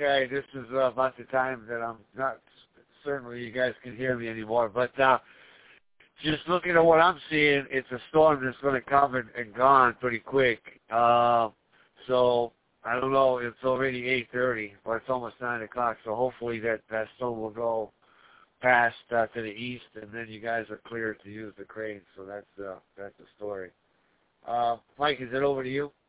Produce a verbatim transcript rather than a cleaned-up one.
Okay, this is uh, about the time that I'm not certain you guys can hear me anymore. But uh, just looking at what I'm seeing, it's a storm that's going to come and, and gone pretty quick. Uh, so I don't know. It's already eight thirty, but it's almost nine o'clock. So hopefully that that storm will go past uh, to the east, and then you guys are clear to use the crane. So that's uh, that's the story. Uh, Mike, is it over to you?